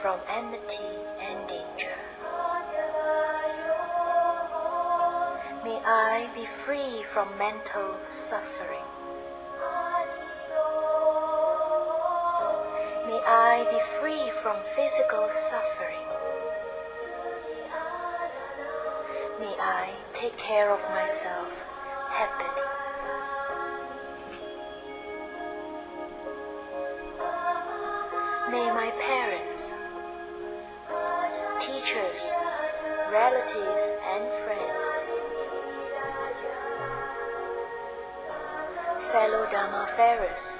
from enmity and danger. May I be free from mental suffering. May I be free from physical suffering. May I take care of myself happily. May my parents, teachers, relatives, and friends, fellow Dharmafarers,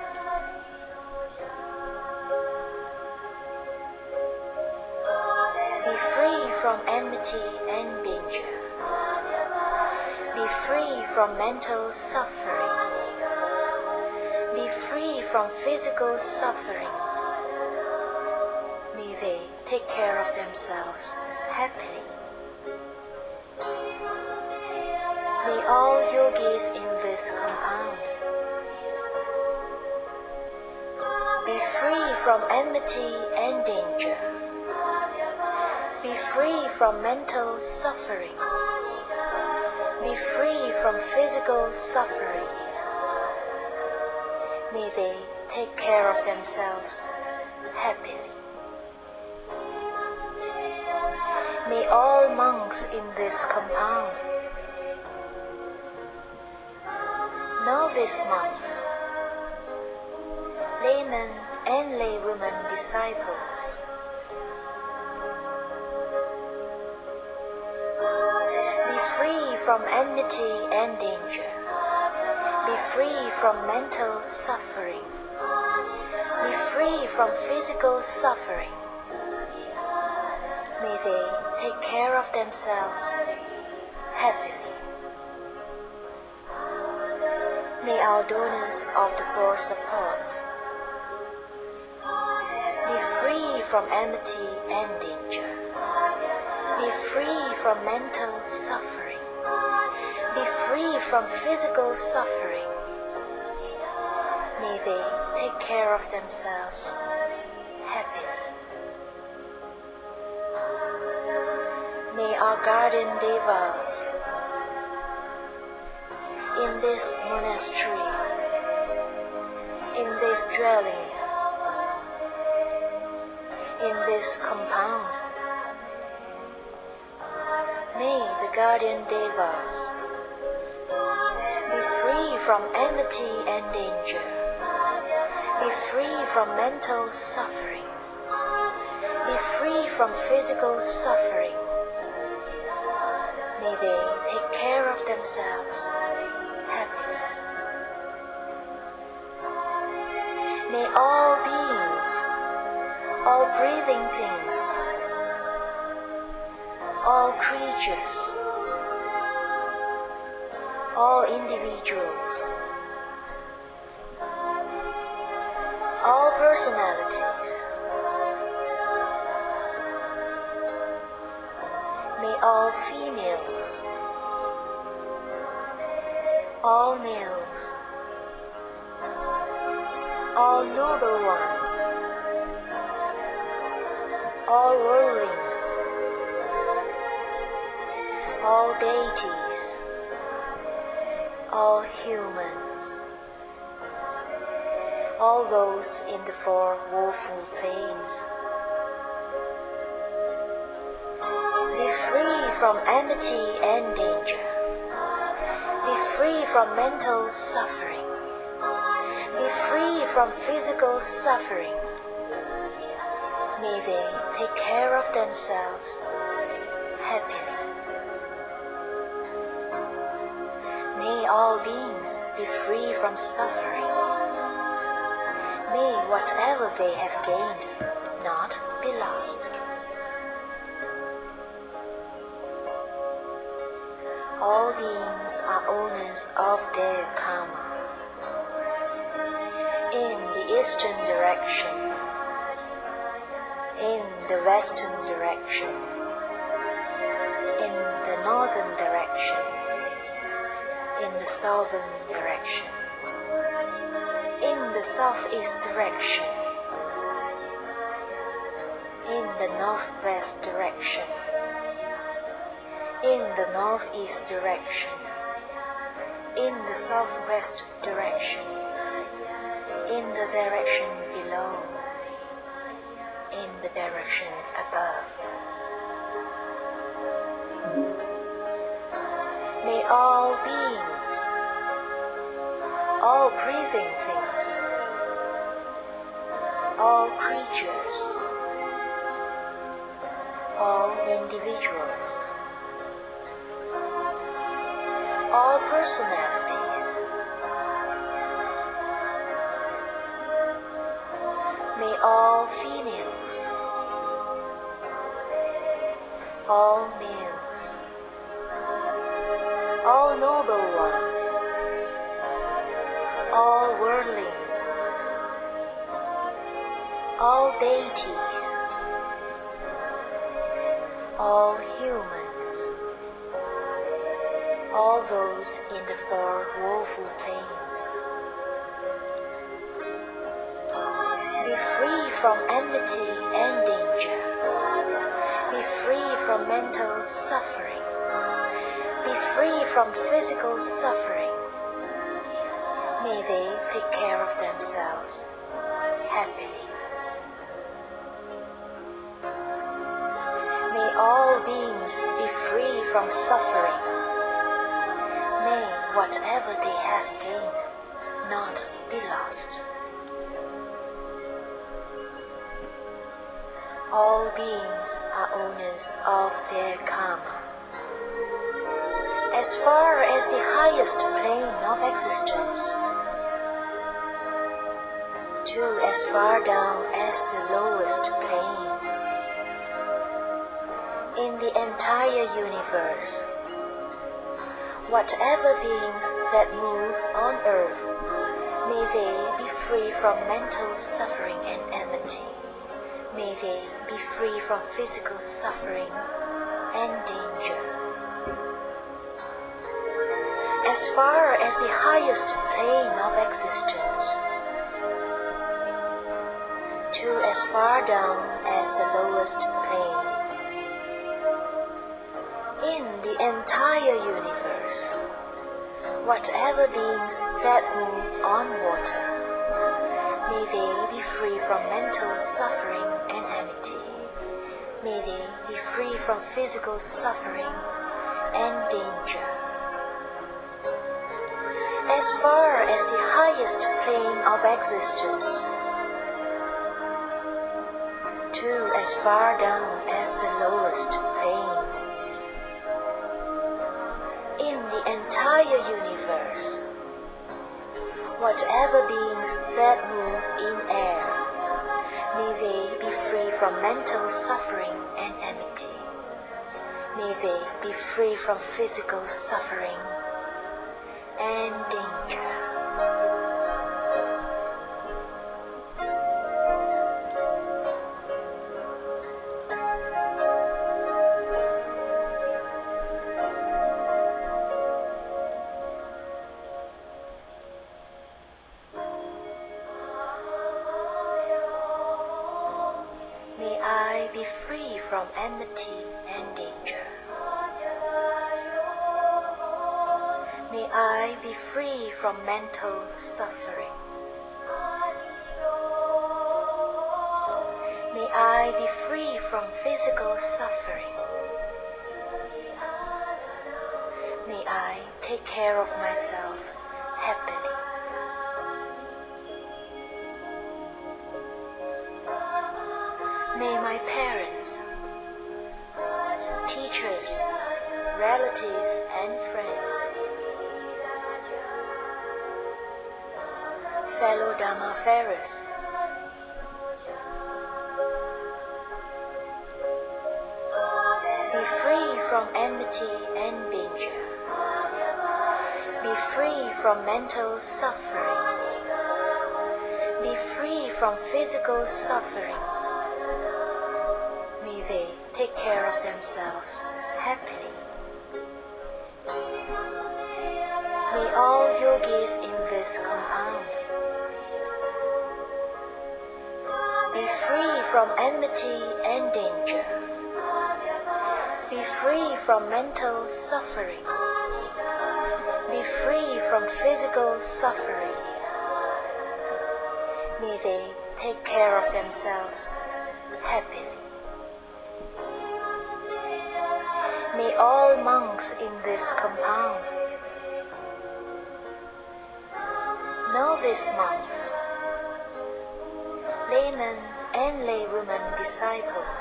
be free from enmity and danger. Be free from mental suffering. Be free from physical suffering. May they take care of themselves happily. May all yogis in this compound be free from enmity and danger. Be free from mental suffering. Be free from physical suffering. May they take care of themselves happily. May all monks in this compound, novice monks, laymen and laywomen disciples, be free from enmity and danger. Be free from mental suffering. Be free from physical suffering. May they take care of themselves happily. May our donors of the four supports be free from enmity and danger. Be free from mental suffering. Be free from physical suffering. May they take care of themselves happily. May our guardian devas in this monastery, in this dwelling, in this compound, may the guardian devas be free from enmity and danger. Be free from mental suffering. Be free from physical suffering. May they take care of themselves happily. May all beings, all breathing things, all creatures, all individuals, all personalities, may all females, all males, all noble ones, all worldlings, all deities, all humans, all those in the four woeful planes, be free from enmity and danger. Be free from mental suffering. Be free from physical suffering. May they take care of themselves happily. May all beings be free from suffering. May whatever they have gained not be lost. All beings are owners of their karma. In the eastern direction, in the western direction, in the northern direction, in the southern direction, in the southeast direction, in the northwest direction, in the northeast direction, in the southwest direction, in the direction below, in the direction above. May all beings, all breathing things, all creatures, all individuals, all personalities, may all females, all males, all noble ones, all worldlings, all deities, all humans, all those in the four woeful planes, be free from enmity and danger, be free from mental suffering, be free from physical suffering. May they take care of themselves happily. May all beings be free from suffering. May whatever they have gained not be lost. All beings are owners of their karma. As far as the highest plane of existence, to as far down as the lowest plane, in the entire universe, whatever beings that move on earth, may they be free from mental suffering and enmity. May they be free from physical suffering and danger. As far as the highest plane of existence, to as far down as the lowest plane, in the entire universe, whatever beings that move on water, may they be free from mental suffering and enmity. May they be free from physical suffering and danger. As far as the highest plane of existence, to as far down as the lowest plane, in the entire universe, whatever beings that move in air, may they be free from mental suffering and enmity. May they be free from physical suffering and danger. May I be free from enmity and danger. May I be free from mental suffering. May I be free from physical suffering. May I take care of myself happily. May my parents, teachers, relatives and friends, fellow Dhammafarers, be free from enmity and danger, be free from mental suffering, be free from physical suffering. May they take care of themselves happily. May all yogis in this compound Be free from enmity and danger. Be free from mental suffering. Be free from physical suffering. May they take care of themselves happily. May all monks in this compound, novice monks, laymen and laywomen disciples,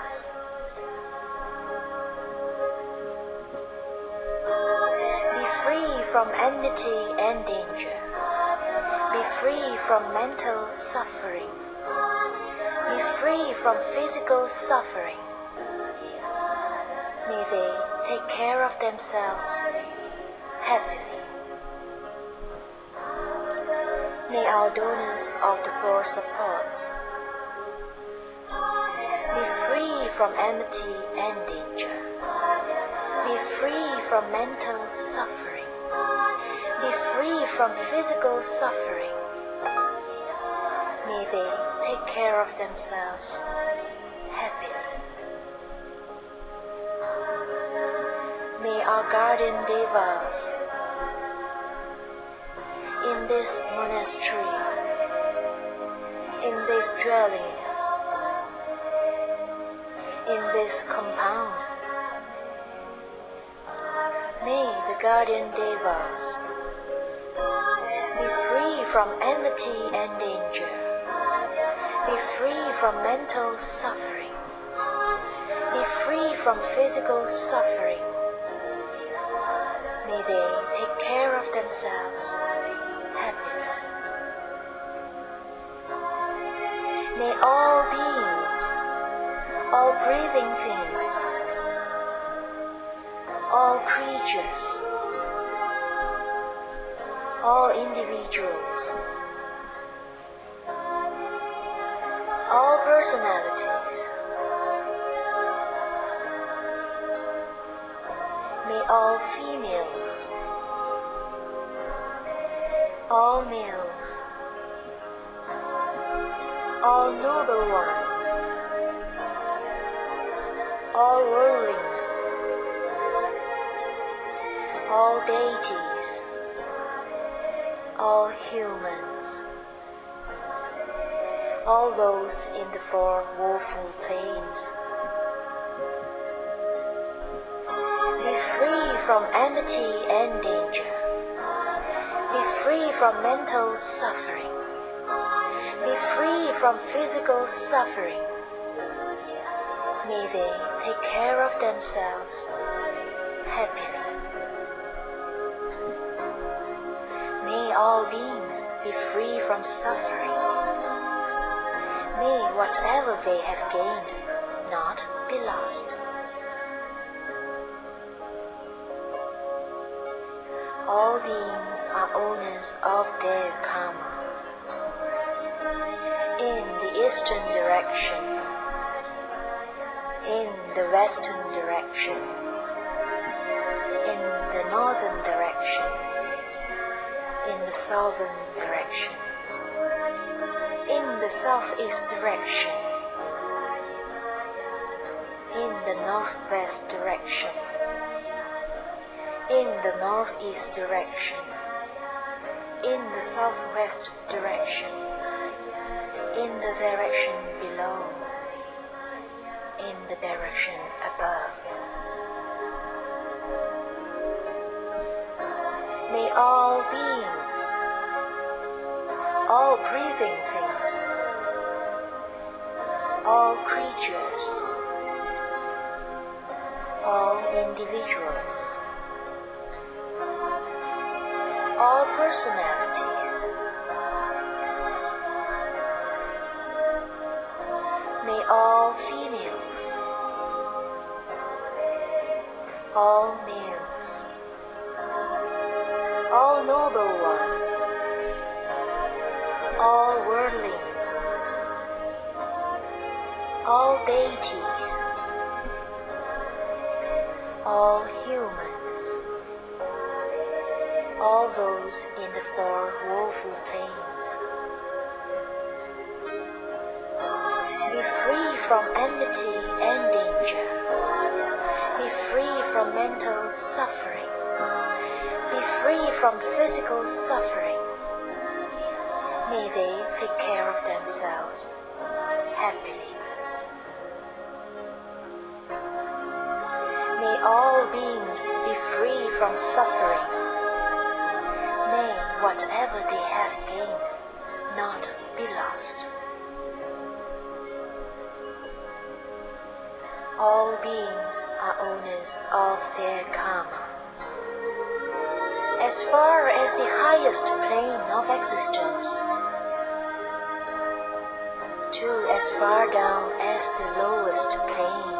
be free from enmity and danger. Be free from mental suffering. Be free from physical suffering. May they take care of themselves happily. May our donors of the four supports be free from enmity and danger. Be free from mental suffering. Be free from physical suffering. May they take care of themselves happily. May our guardian devas in this monastery, in this dwelling, in this compound, may the guardian devas be free from enmity and danger. Be free from mental suffering. Be free from physical suffering. May they take care of themselves happily. May all beings, all breathing things, all creatures, all individuals, all personalities, may all females, all males, all noble ones, all worldlings, all deities, all humans, all those in the four woeful planes, be free from enmity and danger. Be free from mental suffering. Be free from physical suffering. May they take care of themselves happily. May all beings be free from suffering. May whatever they have gained not be lost. All beings are owners of their karma. In the eastern direction, in the western direction, in the northern direction, in the southern direction, in the southeast direction, in the northwest direction, in the northeast direction, in the southwest direction, in the direction below, in the direction above. May all beings, all breathing things, all creatures, all individuals, all personalities, may all females, all males, all noble ones, all worldlings, all deities, all humans, all those in the four woeful planes, from enmity and danger. Be free from mental suffering. Be free from physical suffering. May they take care of themselves happily. May all beings be free from suffering. May whatever they have gained not be lost. All beings are owners of their karma. As far as the highest plane of existence, to as far down as the lowest plane,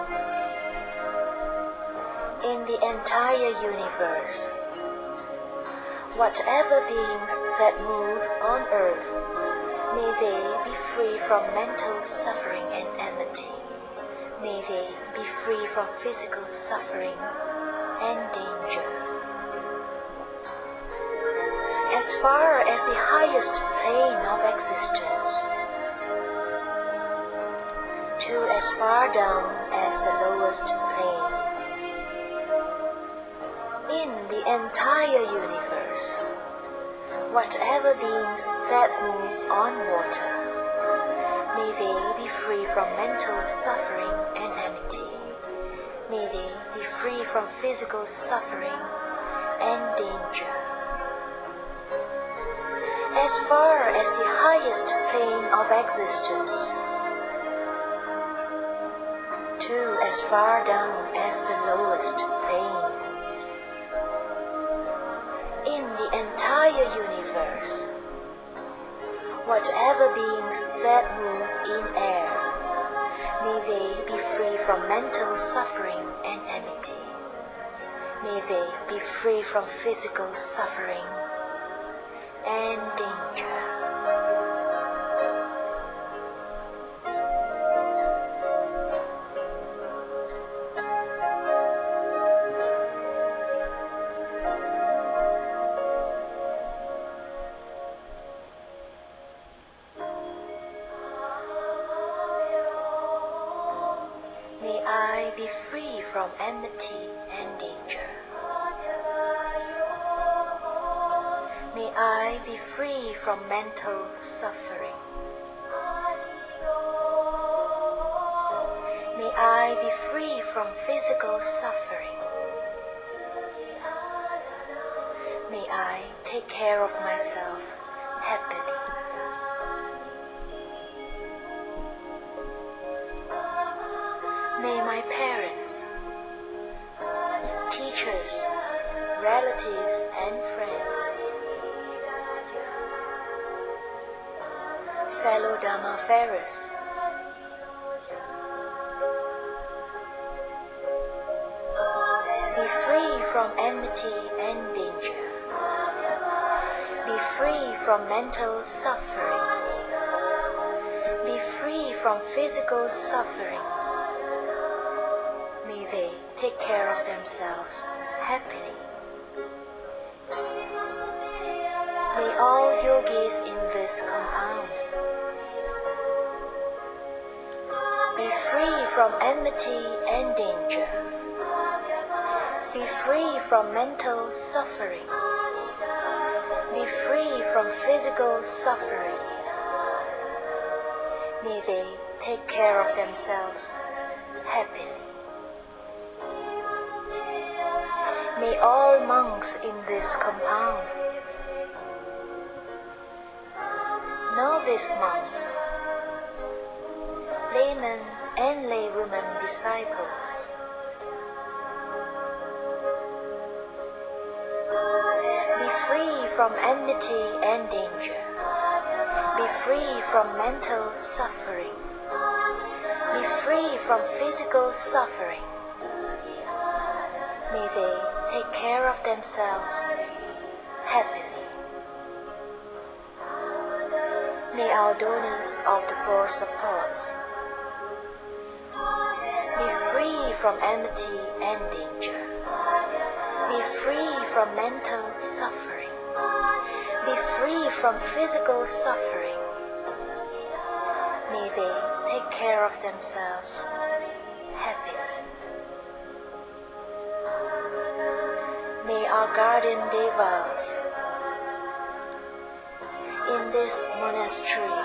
in the entire universe, whatever beings that move on earth, may they be free from mental suffering and enmity. May they be free from physical suffering and danger. As far as the highest plane of existence, to as far down as the lowest plane, in the entire universe, whatever beings that move on water, may they be free from mental suffering and enmity. May they be free from physical suffering and danger. As far as the highest plane of existence, to as far down as the lowest plane, in the entire universe, whatever beings that move in air, may they be free from mental suffering and enmity. May they be free from physical suffering and danger. May I be free from enmity and danger. May I be free from mental suffering. May I be free from physical suffering. May I take care of myself happily. May my parents, teachers, relatives, and friends, fellow Dhammafarers, be free from enmity and danger. Be free from mental suffering. Be free from physical suffering. May they take care of themselves happily. May all yogis in this compound be free from enmity and danger. Be free from mental suffering. Be free from physical suffering. May they take care of themselves happily. May all monks in this compound, novice monks, laymen and laywomen disciples, be free from enmity and danger. Be free from mental suffering. Be free from physical suffering. May they take care of themselves happily. May our donors of the four supports be free from enmity and danger. Be free from mental suffering. Be free from physical suffering. May they take care of themselves happily. May our guardian devas in this monastery,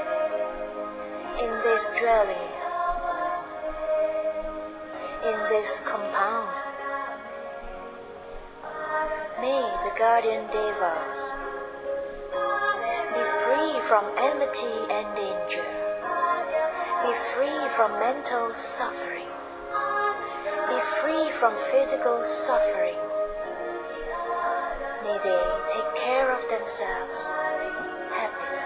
in this dwelling, in this compound, may the guardian devas be free from enmity and danger, be free from mental suffering, be free from physical suffering. May they take care of themselves happily.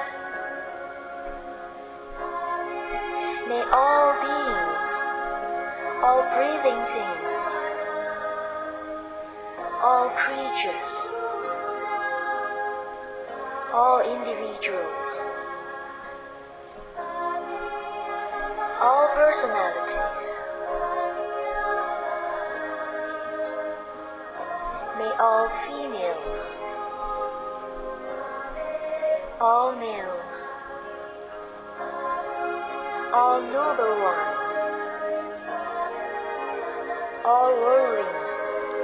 May all beings, all breathing things, all creatures, all individuals, all personalities, may all females, all males, all noble ones, all worldlings,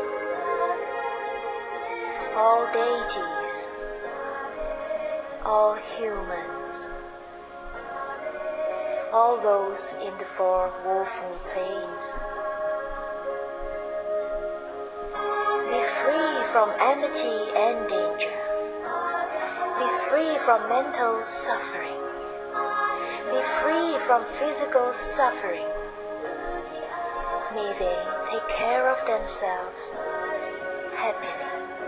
all deities, all humans, all those in the four woeful planes, be free from enmity and danger, be free from mental suffering, be free from physical suffering. May they take care of themselves happily.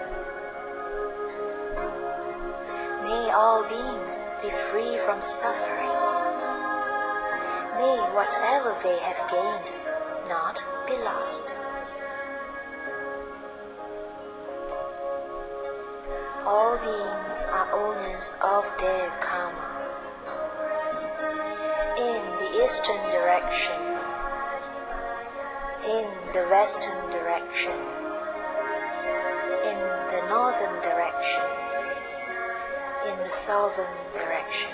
May all beings be free from suffering. May whatever they have gained not be lost. All beings are owners of their karma. In the eastern direction, in the western direction, in the northern direction, in the southern direction,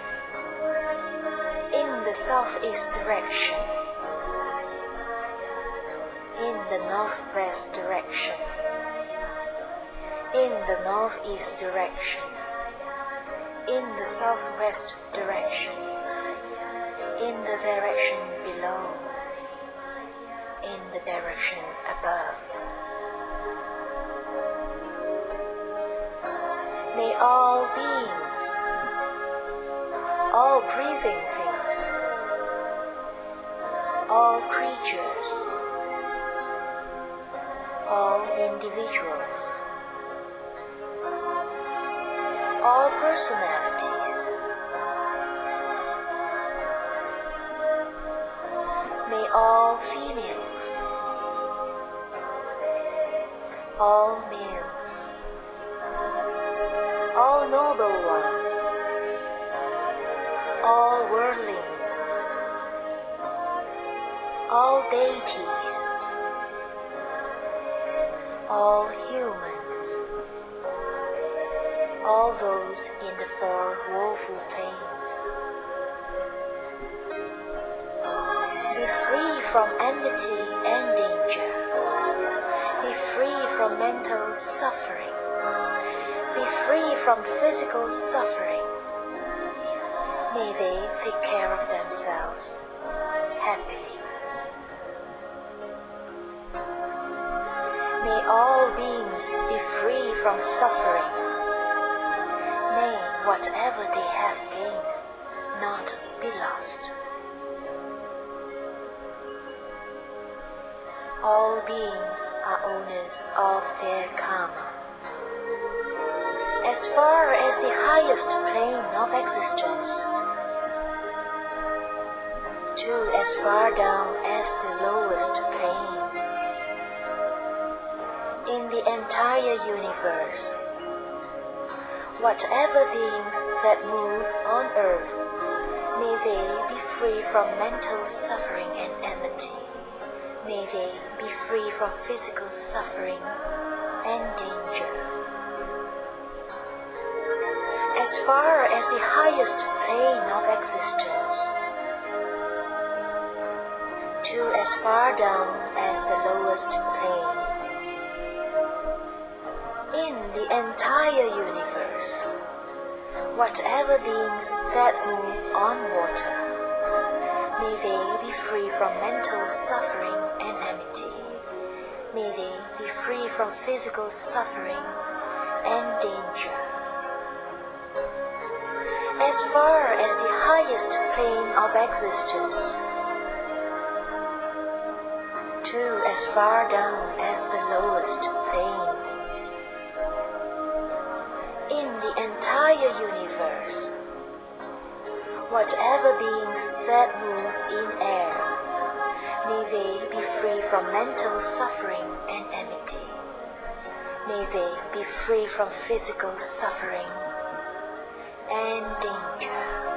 in the southeast direction, in the northwest direction, in the northeast direction, in the southwest direction, in the direction below, in the direction above. May all beings, all breathing things, all creatures, all individuals, all personalities, may all females, all males, all noble ones, all worldlings, all deities, all humans, all those in the four woeful planes, be free from enmity and danger, be free from mental suffering, be free from physical suffering. May they take care of themselves happily. May all beings be free from suffering. May whatever they have gained not be lost. All beings are owners of their karma. As far as the highest plane of existence, to as far down as the lowest plane, in the entire universe, whatever beings that move on earth, may they be free from mental suffering and enmity. May they be free from physical suffering and danger. As far as the highest plane of existence, to as far down as the lowest plane. In the entire universe, whatever beings that move on water, may they be free from mental suffering and enmity. May they be free from physical suffering and danger. As far as the highest plane of existence, to as far down as the lowest plane. In the entire universe, whatever beings that move in air, may they be free from mental suffering and enmity. May they be free from physical suffering and danger.